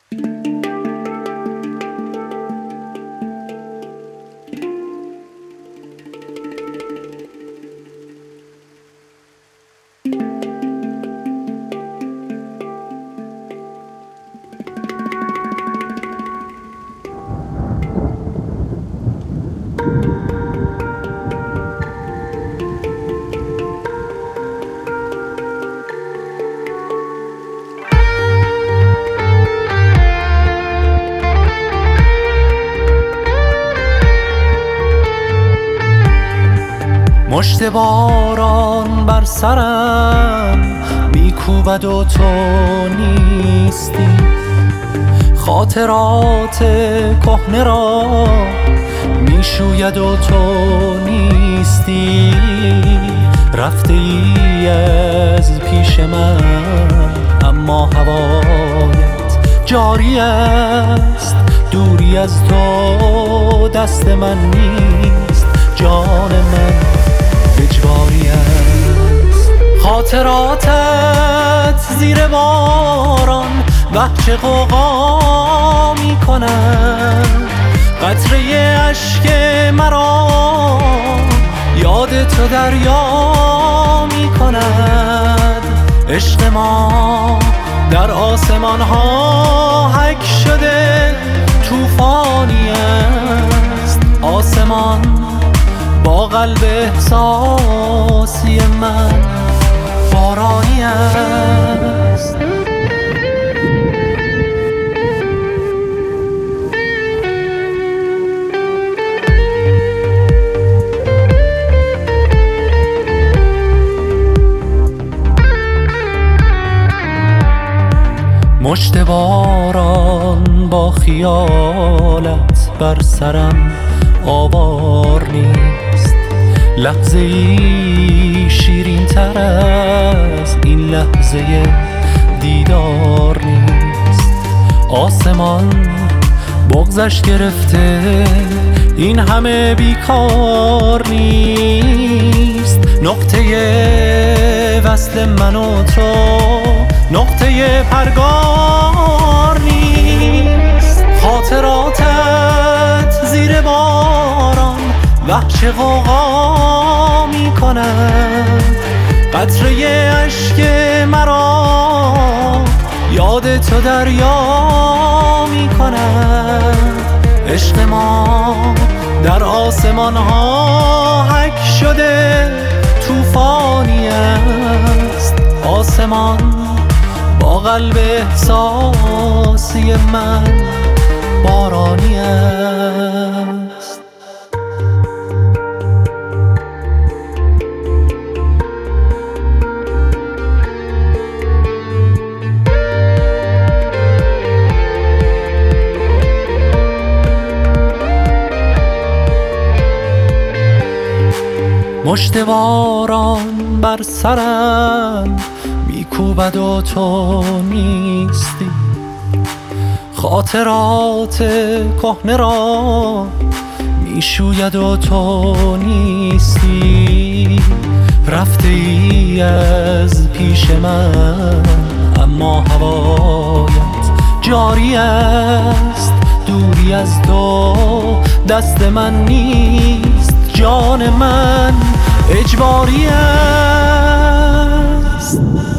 مشت باران بر سرم میکوبد و تو نیستی، خاطرات کهنه را میشوید و تو نیستی. رفته ای از پیش من اما هوایت جاری است، دوری از تو دست من نیست، جان من اجباری است. خاطراتت زیر باران وحچه غوغا می کند، قطره اشک مرا یاد تو دریا می کند. عشق ما در آسمان ها حک شده طوفانی است، آسمان با قلب احساسی من بارانی است. مشت باران با خیالت بر سرم آوار نیست، لحظه ای شیرین تر از این لحظه دیدار نیست. آسمان بغضش گرفته این همه بیکار نیست، نقطه وصل من و تو نقطه پرگار نیست. خاطراتت زیر باران وحچه غوغا می کند، قطره اشک مرا یاد تو دریا می کند. عشق ما در آسمان ها حک شده طوفانی است، آسمان با قلب احساسی من بارانی است. مشت باران بر سرم میکوبد و تو نیستی، خاطرات کهنه را میشوید و تو نیستی. رفته ای از پیش من اما هوایت جاری است، دوری از تو دست من نیست، جان من اجباری است.